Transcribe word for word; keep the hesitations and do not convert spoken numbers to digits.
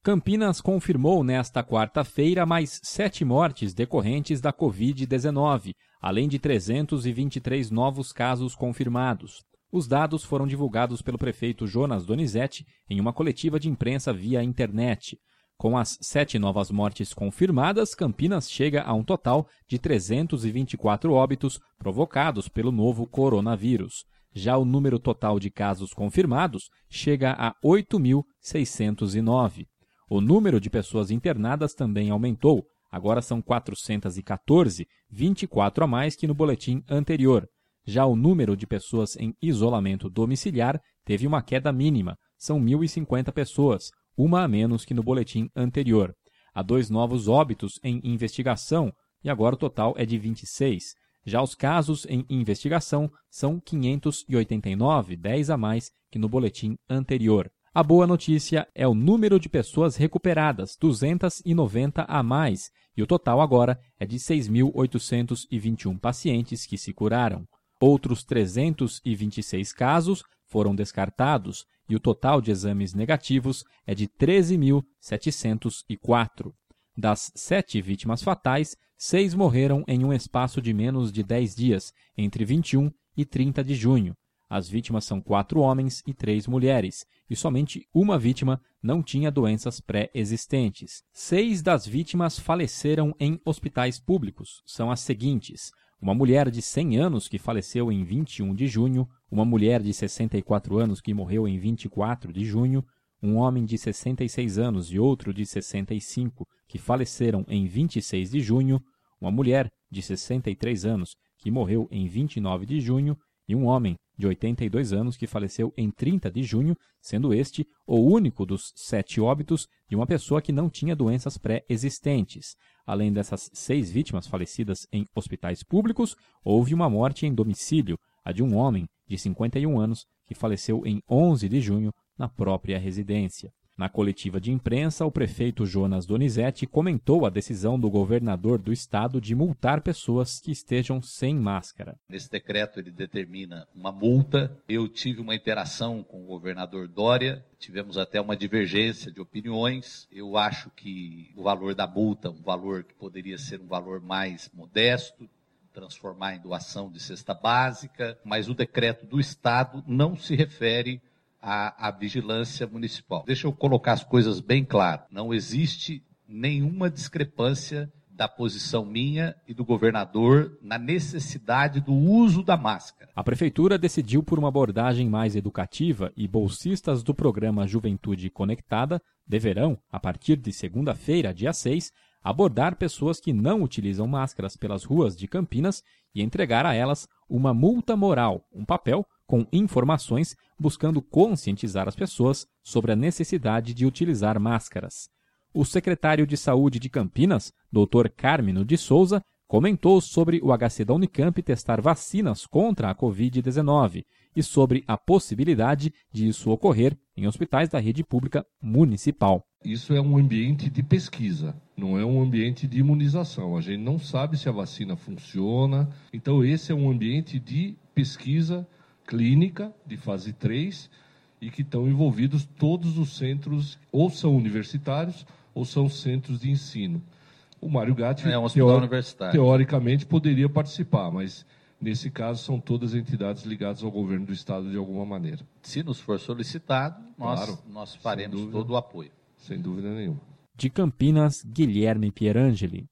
Campinas confirmou nesta quarta-feira mais sete mortes decorrentes da covid dezenove, além de trezentos e vinte e três novos casos confirmados. Os dados foram divulgados pelo prefeito Jonas Donizete em uma coletiva de imprensa via internet. Com as sete novas mortes confirmadas, Campinas chega a um total de trezentos e vinte e quatro óbitos provocados pelo novo coronavírus. Já o número total de casos confirmados chega a oito mil seiscentos e nove. O número de pessoas internadas também aumentou. Agora são quatrocentos e quatorze, vinte e quatro a mais que no boletim anterior. Já o número de pessoas em isolamento domiciliar teve uma queda mínima. São mil e cinquenta pessoas, uma a menos que no boletim anterior. Há dois novos óbitos em investigação e agora o total é de vinte e seis. Já os casos em investigação são quinhentos e oitenta e nove, dez a mais que no boletim anterior. A boa notícia é o número de pessoas recuperadas, duzentos e noventa a mais, e o total agora é de seis mil oitocentos e vinte e um pacientes que se curaram. Outros trezentos e vinte e seis casos foram descartados e o total de exames negativos é de treze mil setecentos e quatro. Das sete vítimas fatais, seis morreram em um espaço de menos de dez dias, entre vinte e um e trinta de junho. As vítimas são quatro homens e três mulheres, e somente uma vítima não tinha doenças pré-existentes. Seis das vítimas faleceram em hospitais públicos. São as seguintes: uma mulher de cem anos que faleceu em vinte e um de junho, uma mulher de sessenta e quatro anos que morreu em vinte e quatro de junho, um homem de sessenta e seis anos e outro de sessenta e cinco que faleceram em vinte e seis de junho, uma mulher de sessenta e três anos que morreu em vinte e nove de junho e um homem de oitenta e dois anos que faleceu em trinta de junho, sendo este o único dos sete óbitos de uma pessoa que não tinha doenças pré-existentes. Além dessas seis vítimas falecidas em hospitais públicos, houve uma morte em domicílio, a de um homem de cinquenta e um anos que faleceu em onze de junho na própria residência. Na coletiva de imprensa, o prefeito Jonas Donizete comentou a decisão do governador do estado de multar pessoas que estejam sem máscara. Nesse decreto ele determina uma multa. Eu tive uma interação com o governador Dória, tivemos até uma divergência de opiniões. Eu acho que o valor da multa, um valor que poderia ser um valor mais modesto, transformar em doação de cesta básica, mas o decreto do estado não se refere A, a vigilância municipal. Deixa eu colocar as coisas bem claras. Não existe nenhuma discrepância da posição minha e do governador na necessidade do uso da máscara. A prefeitura decidiu por uma abordagem mais educativa e bolsistas do programa Juventude Conectada deverão, a partir de segunda-feira, dia seis, abordar pessoas que não utilizam máscaras pelas ruas de Campinas e entregar a elas uma multa moral, um papel com informações buscando conscientizar as pessoas sobre a necessidade de utilizar máscaras. O secretário de Saúde de Campinas, doutor Carmino de Souza, comentou sobre o H C da Unicamp testar vacinas contra a covid dezenove e sobre a possibilidade de isso ocorrer em hospitais da rede pública municipal. Isso é um ambiente de pesquisa, não é um ambiente de imunização. A gente não sabe se a vacina funciona, então esse é um ambiente de pesquisa clínica de fase três e que estão envolvidos todos os centros, ou são universitários ou são centros de ensino. O Mário Gatti, é um hospital teori- universitário. teoricamente, poderia participar, mas nesse caso são todas entidades ligadas ao governo do estado de alguma maneira. Se nos for solicitado, nós, Claro, nós faremos dúvida, todo o apoio. Sem dúvida nenhuma. De Campinas, Guilherme Pierangeli.